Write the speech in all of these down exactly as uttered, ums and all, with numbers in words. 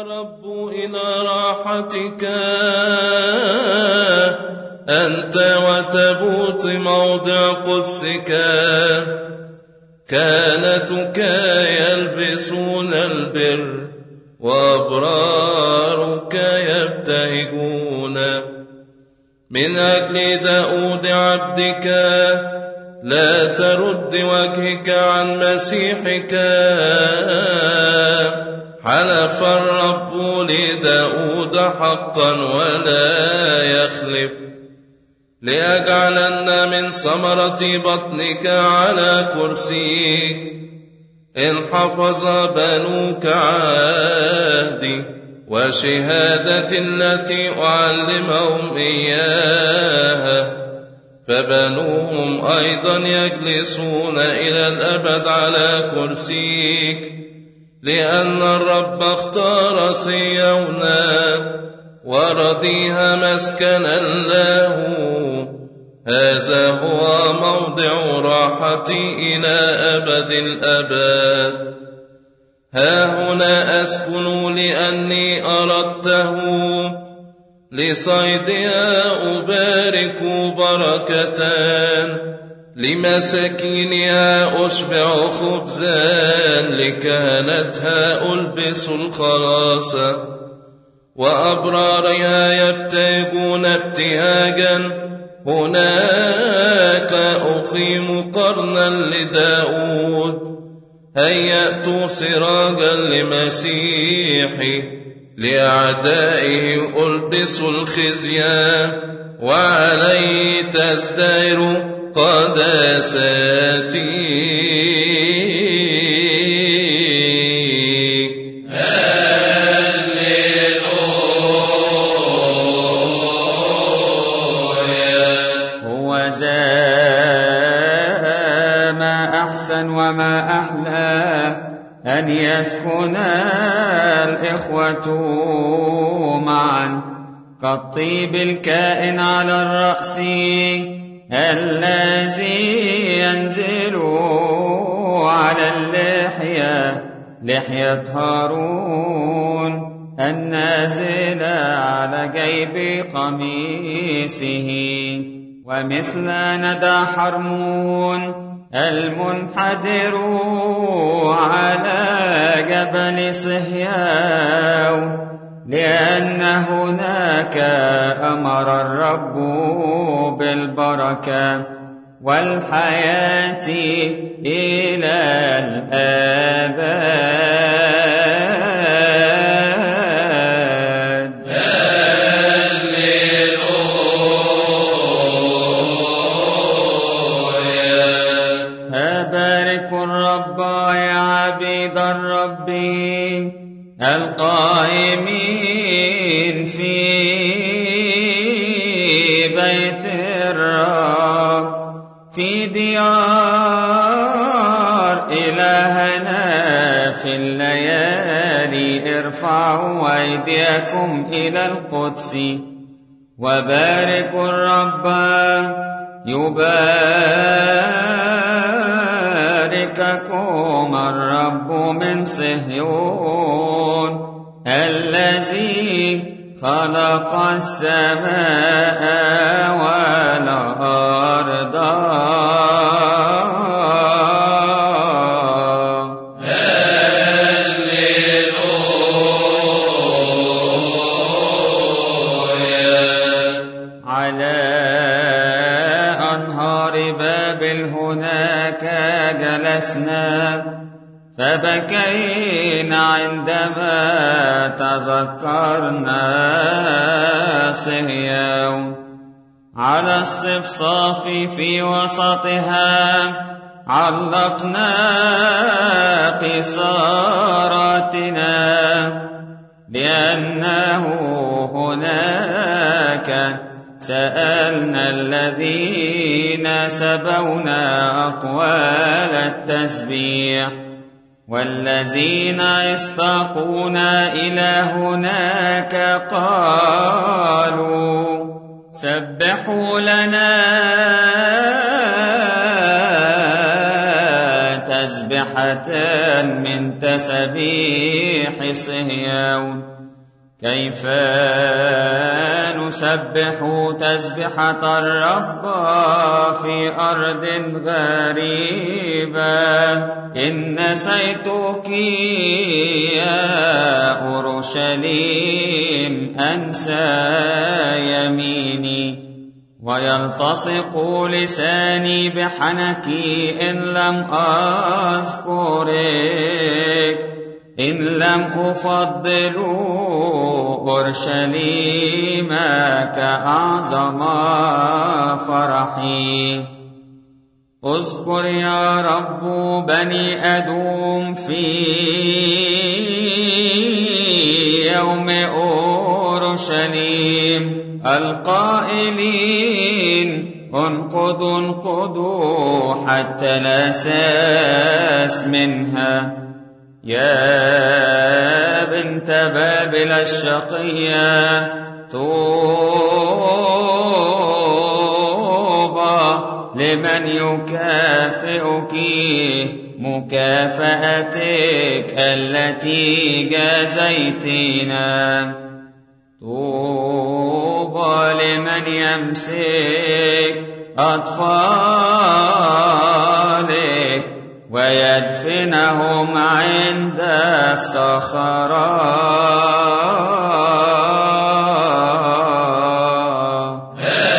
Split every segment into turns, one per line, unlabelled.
رب إلى راحتك أنت وتبوت موضع قدسك. كهنتك يلبسون البر وأبرارك يبتهجون. من أجل داود عبدك لا ترد وجهك عن مسيحك. حلف الرب لداود حقا ولا يخلف، ليجعلن من ثمرة بطنك على كرسيك. إن حفظ بنوك عهدي وشهادتي التي أعلمهم إياها، فبنوهم أيضا يجلسون إلى الأبد على كرسيك. لأن الرب اختار صهيونا ورضيها مسكنا له. هذا هو موضع راحتي إلى أبد الأبد. ها هنا أسكن لأني أردته. لصيدها أبارك بركة، لمساكينها أشبع خبزا، لكهنتها ألبس الخلاص، وأبرارها يبتهجون ابتهاجا. هناك أقيم قرنا لداود، هيأت سراجا لمسيحي. لأعدائه ألبس الخزي، وعليه تزدهر قداساتي.
وما أحلى أن يسكن الإخوة معا، كالطيب الكائن على الرأس الذي ينزل على اللحية، لحية هارون النازل على جيب قميصه، ومثل ندى حرمون المنحدر على جبل صهيون. لأن هناك أمر الرب بالبركة والحياة إلى الآباد. الرب القائمين في بيت الرب في ديار إلهنا في الليالي. ارفعوا أيديكم إلى القدس وباركوا الرب. يبارككم الرب من صهيون الذي خلق السماء والأرض. فبكينا عندما تذكرنا صهيون. على الصفصاف في وسطها علقنا قصاراتنا، لأنه هناك سألنا الذين سبونا أقوال التسبيح، والذين يستاقون إلى هناك قالوا سبحوا لنا تسبح تسبحة من تسبيح صهيون. كيف نسبح تسبحة الرب في أرض غريبة؟ إن نسيتك يا أورشليم أنسى يميني، ويلتصق لساني بحنكي إن لم أذكرك، إن لم أفضل أورشليم كأعظم فرحي. اذكر يا رب بني أدوم في يوم أورشليم القائلين انقضوا انقضوا حتى لا ساس منها. يا بنت بابل الشقية طوبى لمن يكافئك مكافأتك التي جازيتنا. طوبى لمن يمسك أطفالك ويدفنهم عند الصخرات.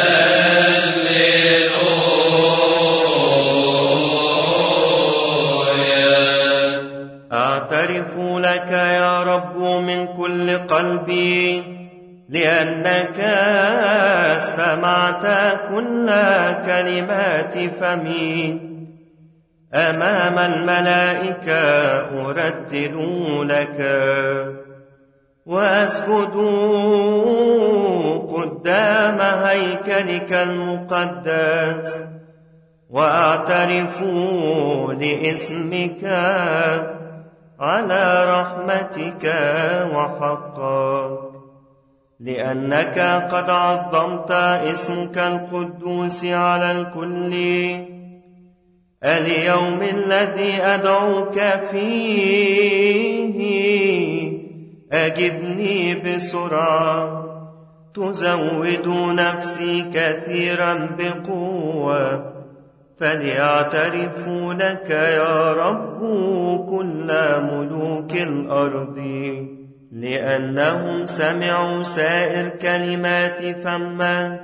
هللويا.
أعترف لك يا رب من كل قلبي، لأنك استمعت كل كلمات فمي. أمام الملائكة أرتل لك وأسجد قدام هيكلك المقدس، وأعترف لاسمك على رحمتك وحقك، لأنك قد عظمت اسمك القدوس على الكل. اليوم الذي أدعوك فيه أجبني بسرعة، تزود نفسي كثيرا بقوة، فليعترفوا لك يا رب كل ملوك الأرض، لأنهم سمعوا سائر كلمات فمك،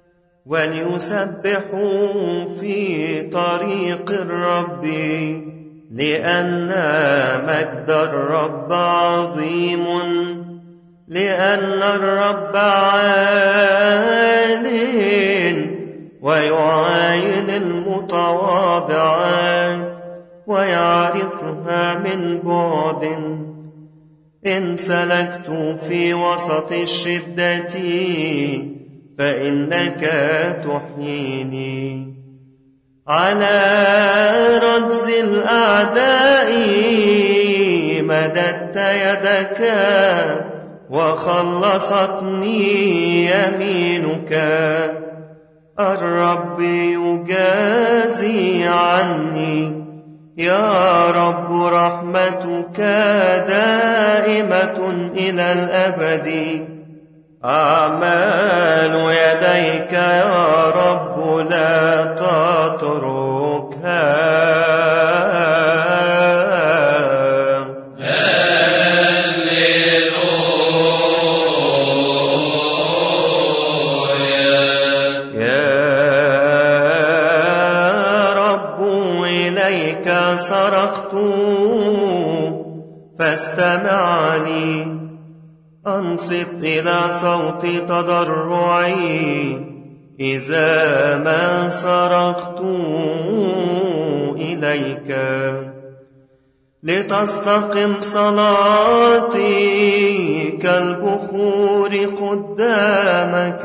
وليسبحوا في طريق الرب، لأن مجد الرب عظيم، لأن الرب عال ويعاين المتواضعات ويعرفها من بعد. إن سلكت في وسط الشدة فإنك تحييني. على رجز الأعداء مددت يدك وخلصتني يمينك. الرب يجازي عني، يا رب رحمتك دائمة إلى الأبد. أعمال يديك يا رب لا تتركها. صرخت فاستمع لي، أنصت إلى صوت تضرعي إذا ما صرخت إليك. لتستقم صلاتي كالبخور قدامك،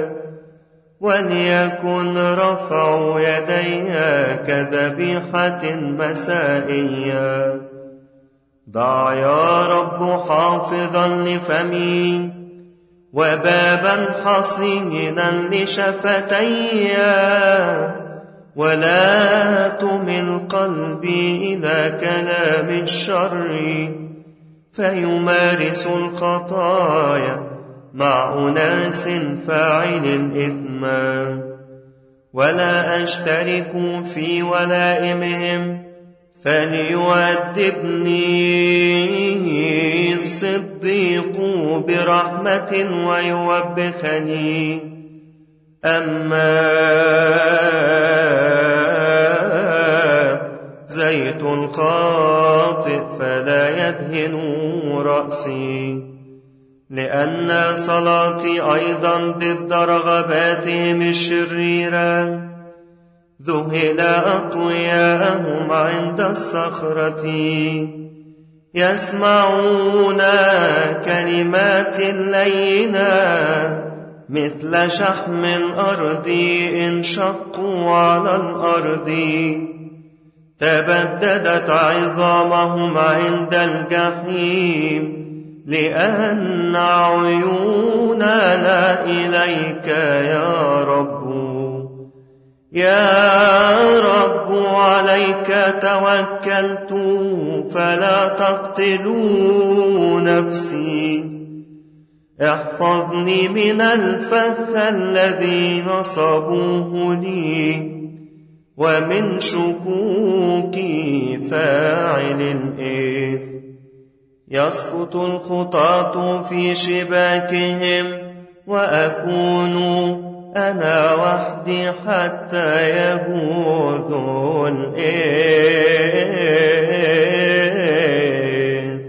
وليكن رفع يدي كذبيحة مسائية. ضع يا رب حافظا لفمي، وبابا حصينا لشفتي، ولا تمل قلبي إلى كلام الشر، فيمارس الخطايا مع أناس فاعل الإثم، ولا أشترك في ولائمهم، فليؤدبني الصديق برحمة ويوبخني. أما زيت الخاطئ فلا يدهن رأسي، لأن صلاتي أيضا ضد رغباتهم الشريرة. ذهل أقوياءهم عند الصخرة، يسمعون كلمات لينة مثل شحم الأرض انشقوا على الأرض. تبددت عظامهم عند الجحيم، لأن عيوننا إليك يا رب. يا رب عليك توكلت، فلا تقتلوا نفسي. احفظني من الفخ الذي نصبوه لي، ومن شكوك فاعل الإثم. يسقط الخطاة في شباكهم، وأكون أنا وحدي حتى يبوذ الإثم.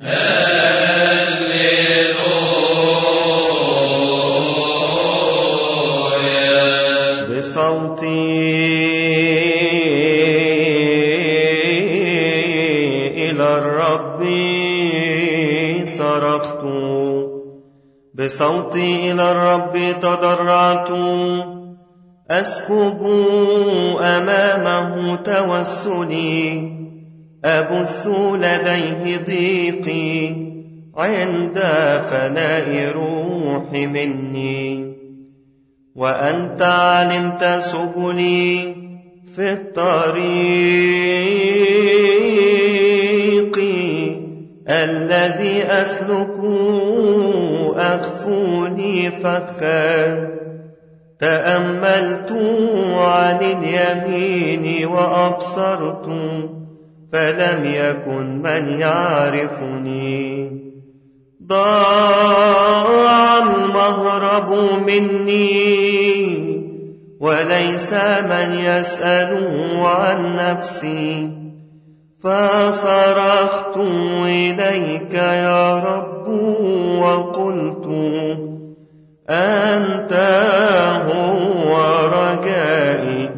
هللويا.
بصوتي إلى الرب صرخت، بصوتي إلى الرب تضرعت. أسكب أمامه توسلي، أبث لديه ضيقي عند فناء روحي مني. وأنت علمت سبلي في الطريق الذي أسلك، أخفوني فخا. تأملت عن اليمين وأبصرت، فلم يكن من يعرفني. ضاع المهرب مني، وليس من يسأل عن نفسي. فصرخت إليك يا رب وقلت، أنت هو رجائي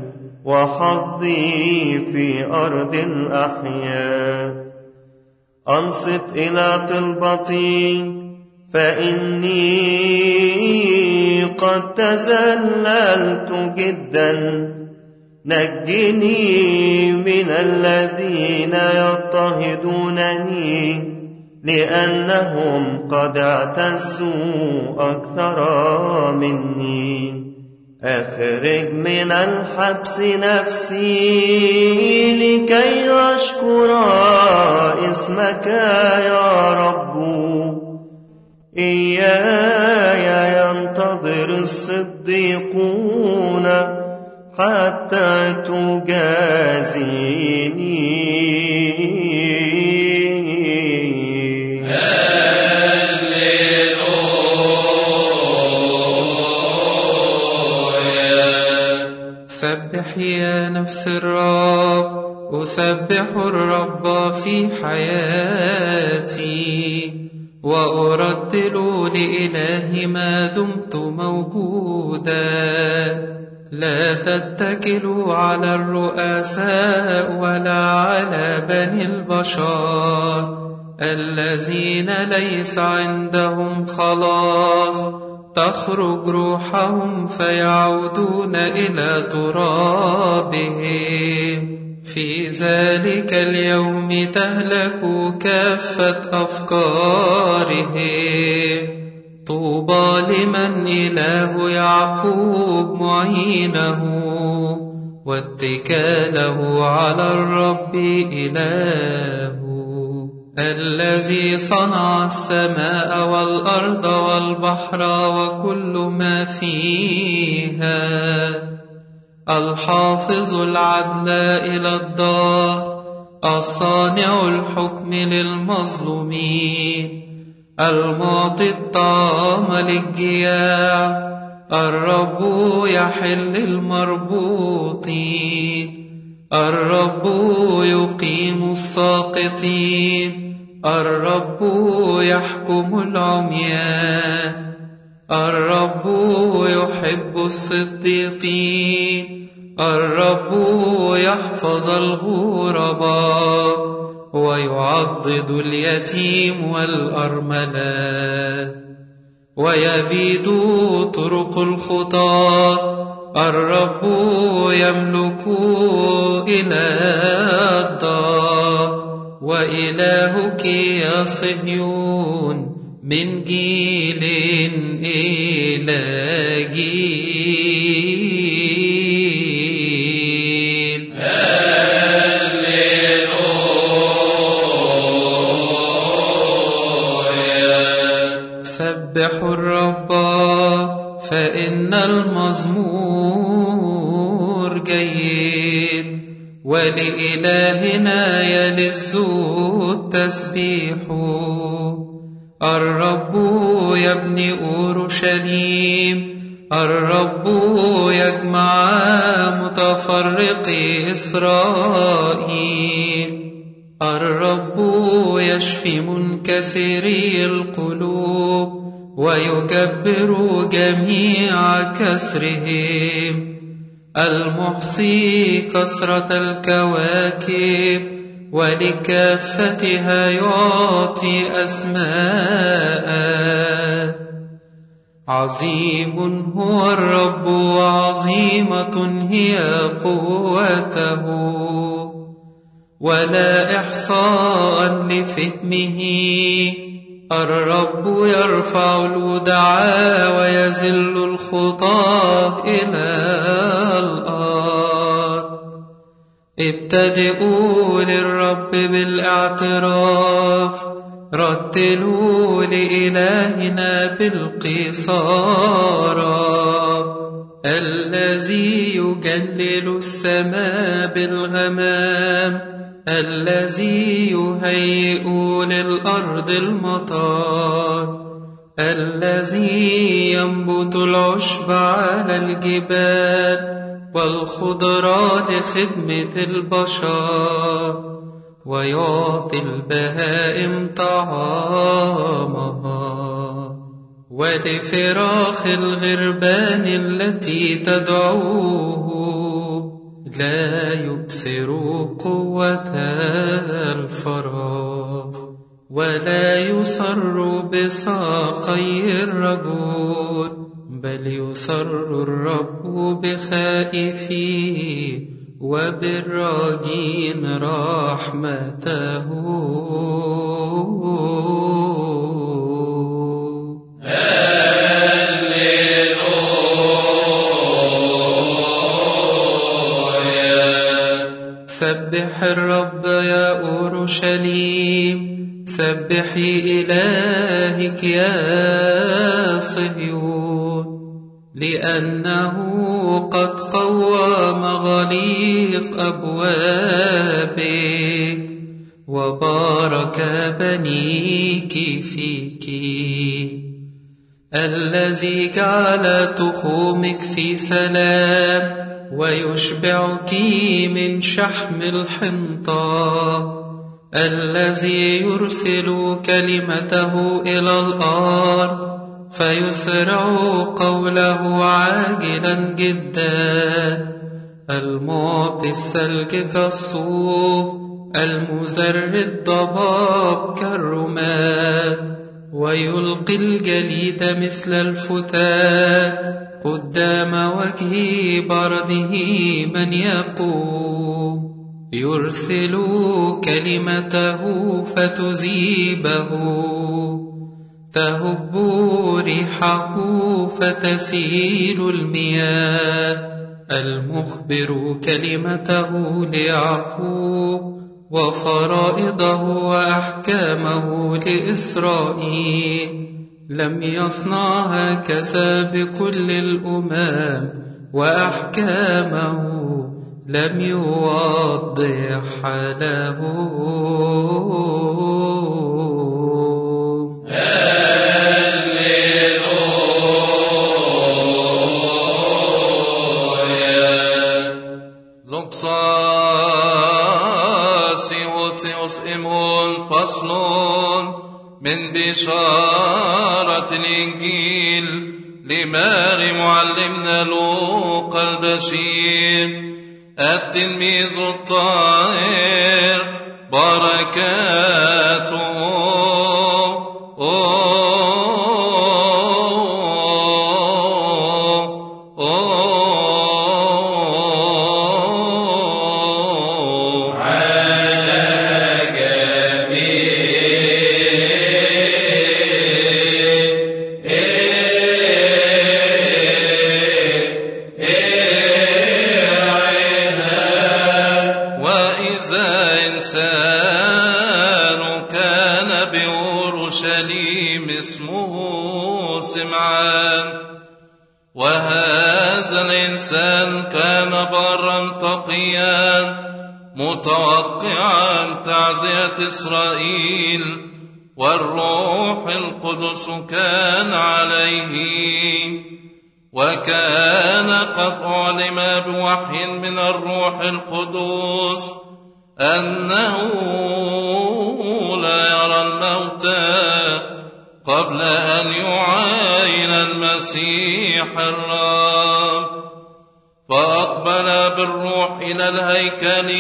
وحظي في أرض الأحياء. أنصت إلى طلبتي، فإني قد تذللت جدا. نجني من الذين يضطهدونني، لأنهم قد اعتزوا أكثر مني. أخرج من الحبس نفسي لكي أشكر اسمك يا رب. إياي ينتظر الصديقون حتى تجازيني.
سبح يا نفس الرب، أسبح الرب في حياتي، وأرتل لإلهي ما دمت موجودا. لا تتكلوا على الرؤساء ولا على بني البشر الذين ليس عندهم خلاص، تخرج روحهم فيعودون إلى ترابهم. في ذلك اليوم تهلك كافة أفكارهم. طوبى لمن إله يعقوب معينه، واتكاله على الرب إله، الذي صنع السماء والأرض والبحر وكل ما فيها، الحافظ العدل إلى الدار، الصانع الحكم للمظلومين، المعطي الطعام للجياع، الرب يحل المربوطين، الرب يقيم الساقطين، الرب يحكم العميان، الرب يحب الصديقين، الرب يحفظ الغرباء ويعضد اليتيم والأرملة، ويبيد طرق الخطاة، الرب يملك إلى الدار، وإلهك يا صهيون من جيل إلى جيل.
هللويا.
سبحوا الرب فإن المزمور جيد، ولإلهنا يلذ التسبيح. الرب يبني أورشليم، الرب يجمع متفرقي إسرائيل، الرب يشفي منكسري القلوب ويجبر جميع كسرهم، المحصي كثرة الكواكب ولكافتها يعطي أسماء. عظيم هو الرب وعظيمة هي قوته، ولا إحصاء لفهمه. الرب يرفع الودعاء ويذل الخطاة إلى الأرض. ابتدئوا للرب بالاعتراف، رتلوا لإلهنا بالقيصارى. الذي يجلل السماء بالغمام، الذي يهيئ للأرض المطر، الذي ينبت العشب على الجبال والخضراء لخدمة البشر، ويعطي البهائم طعامها، ولفراخ الغربان التي تدعوه. لا يكسر قوة الفراخ، ولا يصر بساقي الرجل، بل يسر الرب بخائفيه وبالراجين رحمته. سبح الرب يا أورشليم، سبحي إلهك يا صهيون، لأنه قد قوى مغاليق أبوابك وبارك بنيك فيك. الذي جعل تخومك في سلام ويشبعك من شحم الحنطة، الذي يرسل كلمته إلى الأرض فيسرع قوله عاجلا جدا، المعطي الثلج كالصوف، المزر الضباب كالرماد، ويلقي الجليد مثل الفتات قدام وجه برده من يقوم. يرسل كلمته فتذيبه، تهب ريحه فتسيل المياه. المخبر كلمته ليعقوب وفرائضه وأحكامه لإسرائيل. لم يصنع هكذا بكل الأمم، وأحكامه لم يوضح له.
فصل من بشارة الإنجيل لماري معلمنا لوقا البشير التلميذ الطاهر بركاته كان برا تقيا متوقعا تعزية إسرائيل، والروح القدس كان عليه، وكان قد أعلم بوحي من الروح القدس أنه لا يرى الموتى قبل أن يعاين المسيح الرب. فأقبل بالروح إلى الهيكل،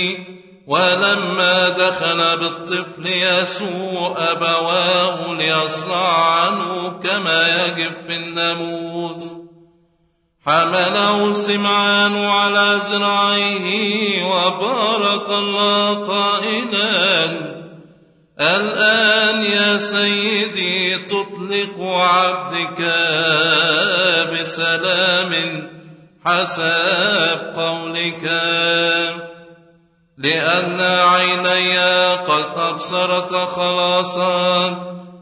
ولما دخل بالطفل يسوع أبواه ليصنع عنه كما يجب في الناموس، حمله سمعان على ذراعيه وبارك الله قائلا: الآن يا سيدي تطلق عبدك بسلام حسب قولك، لأن عيني قد أبصرت خلاصا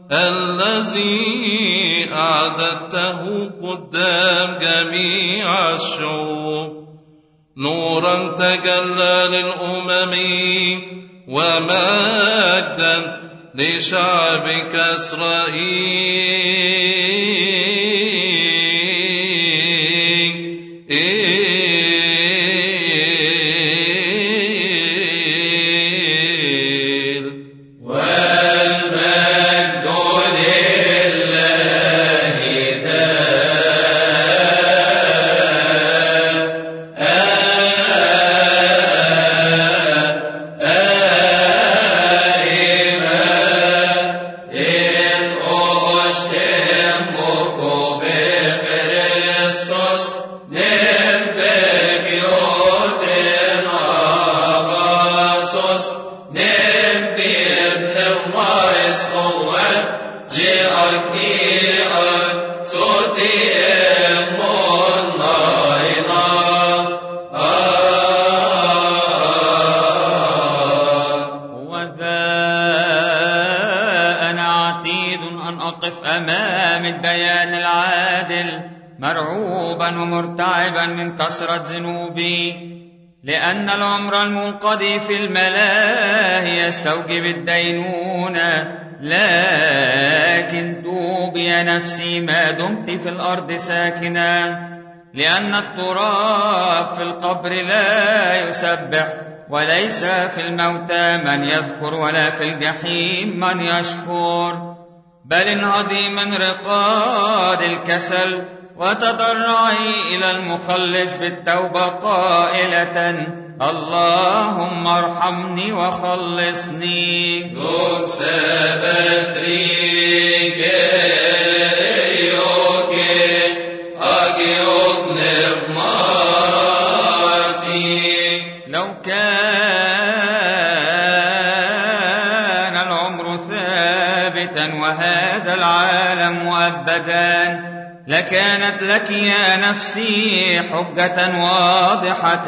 الذي أعددته قدام جميع الشعوب، نورا تجلى للأمم ومجدا لشعبك إسرائيل.
ومرتعبا من كثرة ذنوبي، لأن العمر المنقضي في الملاهي يستوجب الدينونة، لكن توبي نفسي ما دمت في الأرض ساكنا، لأن التراب في القبر لا يسبح، وليس في الموتى من يذكر، ولا في الجحيم من يشكر، بل انهضي من رقاد الكسل وتضرعي إلى المخلص بالتوبة قائلة: اللهم ارحمني وخلصني.
ذوق سبت ريك يوكي أجي ابن ماتي.
لو كان العمر ثابتا وهذا العالم مؤبدا لكانت لك يا نفسي حجة واضحة،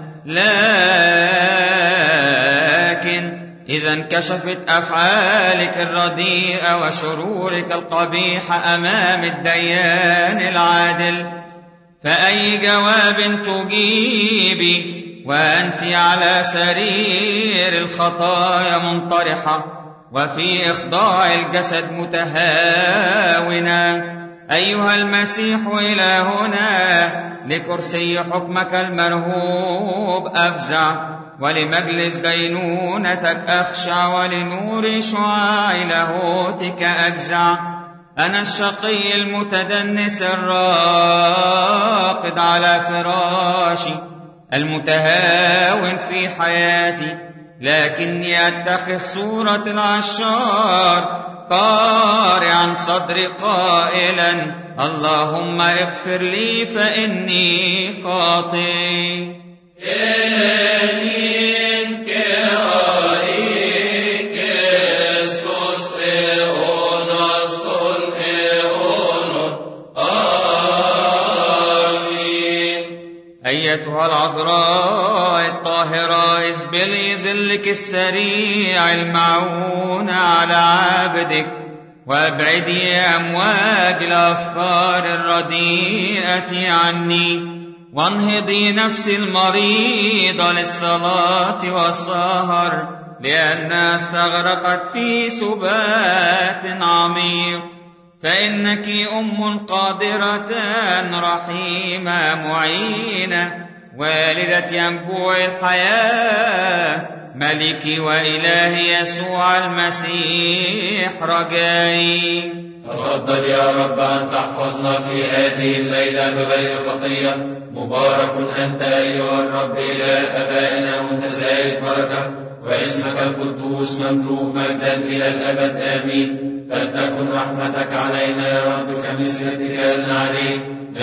لكن إذا انكشفت أفعالك الرديئة وشرورك القبيحة أمام الديان العادل، فأي جواب تجيبي وأنت على سرير الخطايا منطرحة وفي إخضاع الجسد متهاونا؟ أيها المسيح إلهنا، لكرسي حكمك المرهوب أفزع، ولمجلس دينونتك أخشع، ولنور شعاع لاهوتك أجزع. أنا الشقي المتدنس الراقد على فراشي، المتهاون في حياتي، لكني أتخذ صورة العشار، قارعا صدري قائلا: اللهم اغفر لي فإني خاطئ. أيتها العذراء الطاهرة، اسبلي ظلك السريع المعون على عبدك، وابعدي أمواج الأفكار الرديئة عني، وانهضي نفسي المريضة للصلاة والسهر، لأنها استغرقت في سبات عميق. فإنك أم قادرة رحيمة معينة، والدة ينبوع الحياة، ملكي وإلهي يسوع المسيح رجائي.
تفضل يا رب أن تحفظنا في هذه الليلة بغير خطية. مبارك أنت أيها الرب إله آبائنا متزايد بركة، واسمك القدوس مملوء مجدا إلى الأبد آمين. فلتكن رحمتك علينا يا رب كمثل اتكالنا عليك،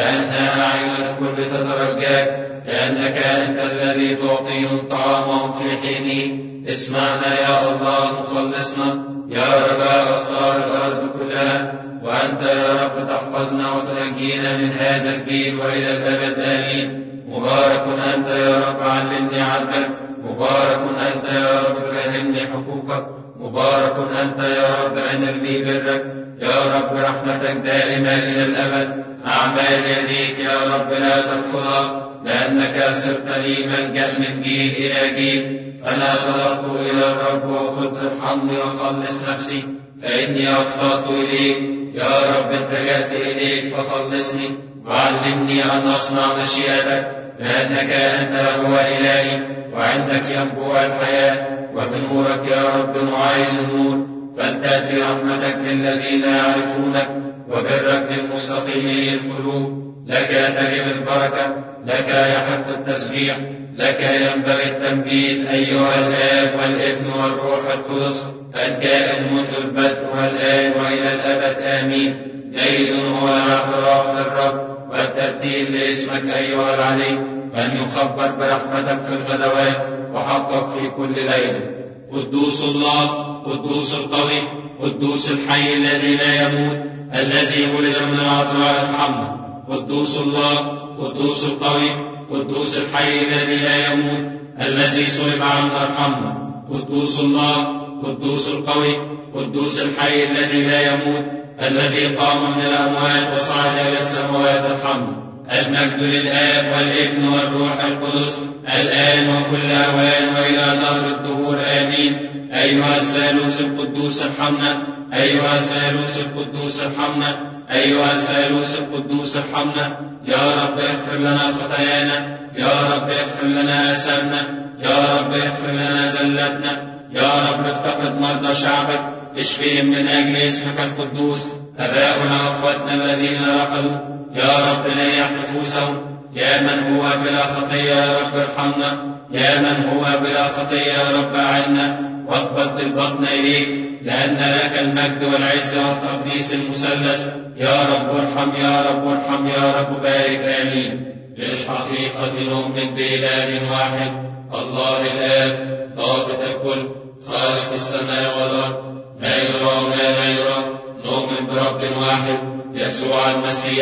لأن أعين الكل تترجاك، لأنك أنت الذي تعطيهم طعامهم في حينه. اسمعنا يا الله مخلصنا، يا رجاء اختار الأرض كلها، وأنت يا رب تحفظنا وتنجينا من هذا الجيل وإلى الأبد آمين. مبارك أنت يا رب علمني عدلك، مبارك أنت يا رب فهمني حقوقك، مبارك أنت يا رب أنر لي برك، يا رب رحمتك دائمة إلى الأبد. أعمال يديك يا رب لا تغفرها، لأنك صرت لي ملجأ من جيل إلى جيل. أنا طلبت إلى الرب وقلت ارحمني وخلص نفسي، فإني أخطأت إليك. يا رب التجأت إليك فخلصني، وعلمني أن أصنع مشيئتك، لأنك أنت هو إلهي، وعندك ينبوع الحياة، وبنورك يا رب نعاين النور. فلتأتي رحمتك للذين يعرفونك، وبرك للمستقيمي القلوب. لك تجب البركة، لك يحق التسبيح، لك ينبغي التمجيد أيها الآب والابن والروح القدس، الكائن منذ البدء والآن وإلى الأبد آمين. جيد هو الاعتراف للرب والترتيل لاسمك أيها العلي، أن يخبر برحمتك في الغدوات وحقك في كل ليلة. قدوس الله، قدوس القوي، قدوس الحي الذي لا يموت، الذي ولد من العذراء ارحمنا. قدوس الله، قدوس القوي، قدوس الحي الذي لا يموت، الذي صلب عنا ارحمنا. قدوس الله، قدوس القوي، قدوس الحي الذي لا يموت، الذي قام من الأموات وصعد إلى السماوات ارحمنا. المجد للآب والابن والروح القدس، الآن وكل أوان وإلى دهر الدهور آمين. أيها الثالوث القدوس ارحمنا، أيها الثالوث القدوس ارحمنا، أيها الثالوث القدوس ارحمنا. يا رب اغفر لنا خطايانا، يا رب اغفر لنا آثامنا، يا رب اغفر لنا زلاتنا. يا رب افتقد مرضى شعبك، اشفيهم من أجل اسمك القدوس. أباؤنا وأخواتنا الذين رقدوا، يا رب نيح نفوسهم. يا من هو بلا خطية يا رب ارحمنا، يا من هو بلا خطية يا رب أعنا، واقبض البطن إليك، لأن لك المجد والعزة والتقديس المثلث. يا رب ارحم، يا رب ارحم، يا رب بارك آمين. بالحقيقة نؤمن بإله واحد، الله الآب ضابط الكل، خالق السماء والأرض، ما يرى وما لا يرى. نؤمن برب واحد، يسوع المسيح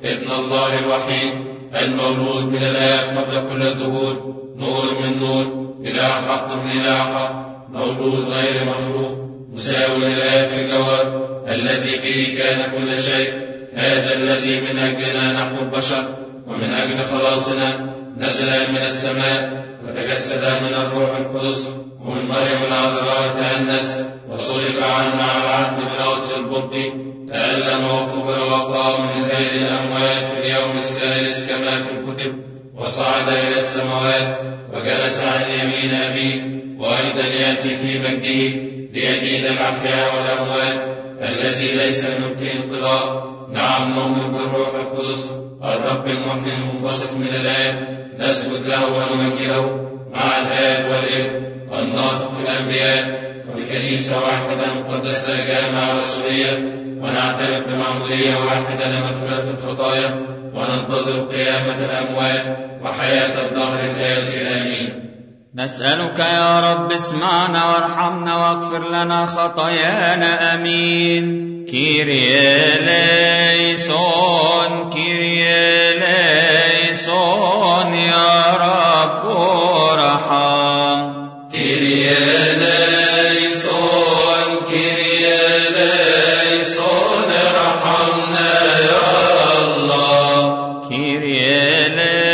ابن الله الوحيد المولود من الآب قبل كل الدهور، نور من نور، إله حق من إله حق، مولود غير مخلوق، مساوي للآب في الجوهر، الذي به كان كل شيء. هذا الذي من أجلنا نحن البشر ومن أجل خلاصنا نزل من السماء وتجسد من الروح القدس ومن مريم العذراء تأنس وصلب عنا على عهد بيلاطس البنطي، تألم وقبر وقام من بين الأموات في اليوم الثالث كما في الكتب، وصعد إلى السماوات وجلس عن يمين أبيه، وأيضا يأتي في مجده ليدين الأحياء والأموات، الذي ليس يمكن انقضاء. نعم نؤمن بالروح القدس الرب المحيي المنبثق من الآب، نسجد له ونمجده مع الآب والابن والناطق في الأنبياء، وبكنيسة واحدة مقدسة جامعة رسولية، ونعترف بمعمودية واحدة لمغفرة الخطايا، وننتظر قيامة الأموات وحياة الدهر الآتي. آمين.
نسألك يا رب اسمعنا وارحمنا واغفر لنا خطايانا. آمين. كيريا ليسون كيريا ليسون يا رب ارحم.
كيريا ليسون كيريا ليسون ارحمنا يا الله.
كيريا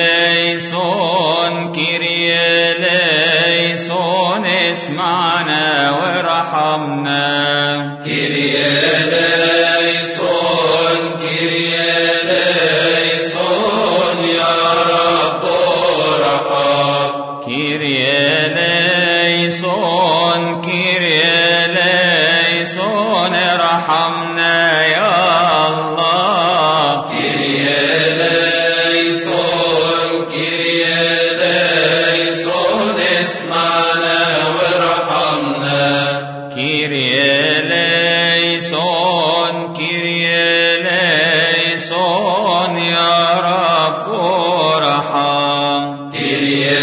ليسون كيريا ليسون اسمعنا وارحمنا.
كيريا ليسون كيريا ليسون يا رب ارحم.
كيريا ليسون كيريا ليسون ارحمنا يا الله.
كيريا ليسون كيريا ليسون اسمعنا وارحمنا.
كيريا ليسون كيريا ليسون يا رب ارحم.
كيريا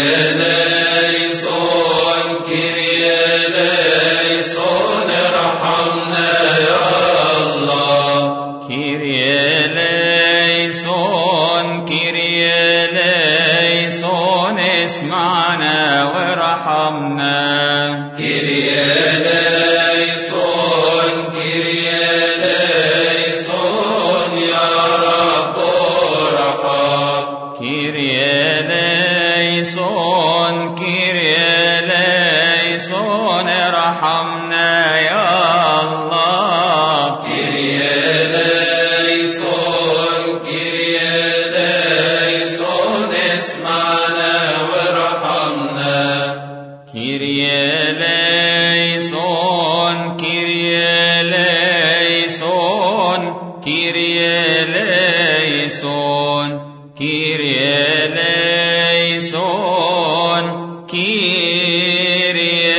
ليسون كيريا ليسون ارحمنا يا الله.
كيريا ليسون كيريا ليسون اسمعنا وارحمنا.
كيريا ليسون كيريا ليسون يا رب ارحم.
كيريا ليسون كيريا ليسون ارحمنا يا الله.
كيريا ليسون كيريا ليسون اسمعنا وارحمنا.
كيريا ليسون كيريا ليسون كيريا ليسون كيريا ليسون كيريا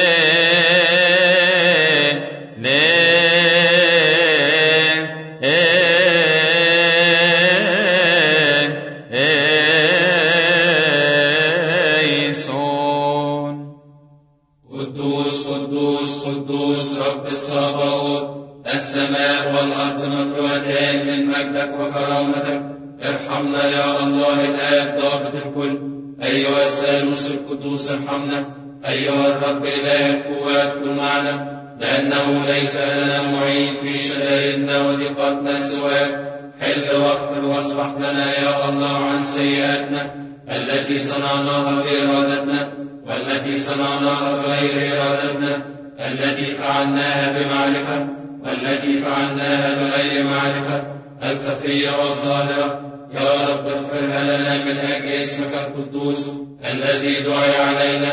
ليسون.
قدوس قدوس قدوس رب الصباوت، السماء والأرض مملوءتان من مجدك وكرامتك. ارحمنا يا الله الآب ضابط الكل. أيها الثالوث القدوس ارحمنا. أيها الرب إله القوات كن معنا، لأنه ليس لنا معين في شدائدنا وضيقاتنا سواك. حل واغفر واصفح لنا يا الله عن سيئاتنا التي صنعناها بإرادتنا، والتي صنعناها بغير إرادتنا، التي فعلناها بمعرفة والتي فعلناها بغير معرفة، الخفية والظاهرة. يا رب اغفرها لنا من أجل اسمك القدوس الذي دعي علينا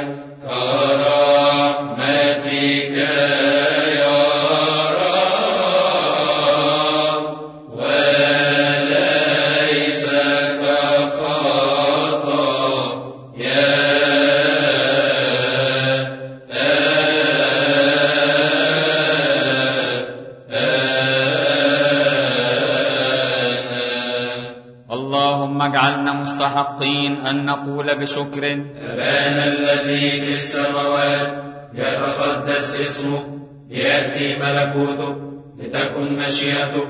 كرحمتك يا رب، وليس كخطايا
اللهم اجعلنا مستحقين أن نقول بشكر:
أبانا الذي في السماوات، يتقدس اسمك، يأتي ملكوتك، لتكن مشيئتك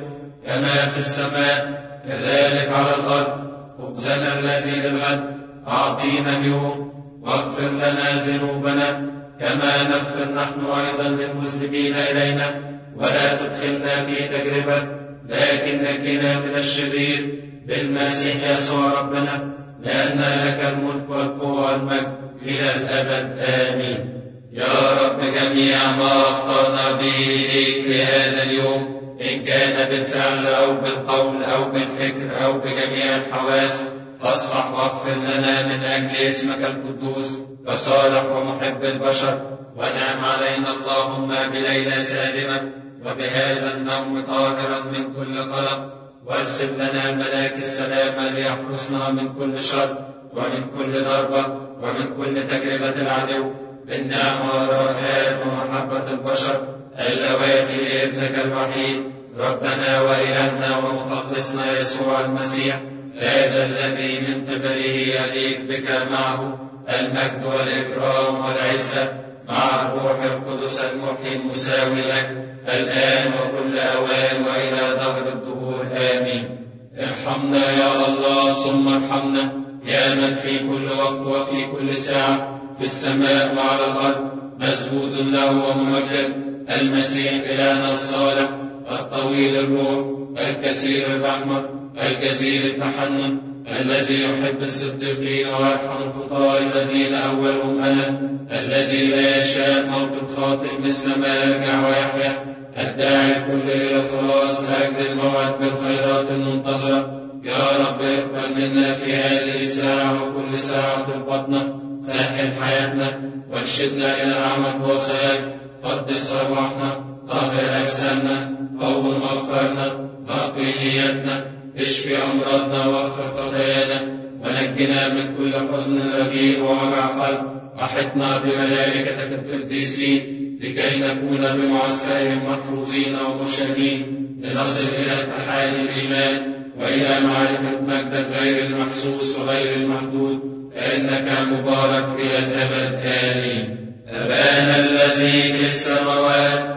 كما في السماء كذلك على الأرض. خبزنا الذي للغد أعطينا اليوم، واغفر لنا ذنوبنا كما نغفر نحن أيضا للمذنبين إلينا، ولا تدخلنا في تجربة لكن نجنا من الشرير بالمسيح يسوع ربنا، لأن لك الملك والقوة والمجد إلى الأبد آمين. يا رب جميع ما أخطأنا به إليك في هذا اليوم، إن كان بالفعل أو بالقول أو بالفكر أو بجميع الحواس، فاصفح واغفر لنا من أجل اسمك القدوس كصالح ومحب البشر. ونعم علينا اللهم بليلة سالمة وبهذا النوم طاهرا من كل خلق، وارسل لنا ملاك السلامة ليحرسنا من كل شر ومن كل ضربة ومن كل تجربة العدو، بالنعمة والرحمة ومحبة البشر اللواتي لابنك الوحيد ربنا وإلهنا ومخلصنا يسوع المسيح، هذا الذي من قبله يليق بك معه المجد والإكرام والعزة مع الروح القدس المحيي المساوي لك الآن وكل أوان وإلى دهر الدهور آمين. ارحمنا يا الله ثم ارحمنا، يا من في كل وقت وفي كل ساعة في السماء وعلى الأرض مسجود له وممجد، المسيح إلهنا الصالح الطويل الروح الكثير الرحمة الجزيل التحنن، الذي يحب الصديقين ويرحم الخطاة الذين أولهم أنا، الذي لا يشاء موت الخاطئ مثل ما يرجع ويحيا، الداعي الكل إلى الخلاص لأجل الموعد بالخيرات المنتظرة. يا رب اقبل منا في هذه الساعة وكل ساعة البطنة، سهل حياتنا وارشدنا إلى العمل بوصاياك، قدس أرواحنا، طهر أجسامنا، قوم أفكارنا، نقي نياتنا، اشفي أمراضنا واغفر خطايانا، ونجنا من كل حزن رغير ووجع قلب، وحطنا بملائكتك القديسين لكي نكون بمعسكرهم محفوظين ومرشدين، لنصل إلى تحالي الإيمان وإلى معرفة مجدك غير المحسوس وغير المحدود، فإنك مبارك إلى الأبد آمين. أبانا الذي في السماوات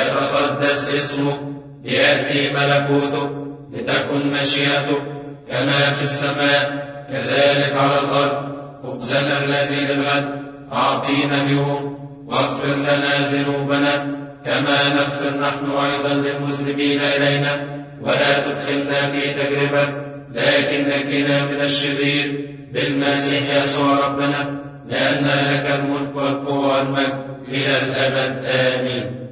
يتقدس اسمك، ليأتي ملكوتك، لتكن مشيئتك كما في السماء كذلك على الأرض. خبزنا الذي للغد أعطينا اليوم، واغفر لنا ذنوبنا كما نغفر نحن أيضا للمذنبين إلينا، ولا تدخلنا في تجربة لكن نجنا من الشرير بالمسيح يسوع ربنا، لأن لك الملك والقوة والمجد إلى الأبد آمين.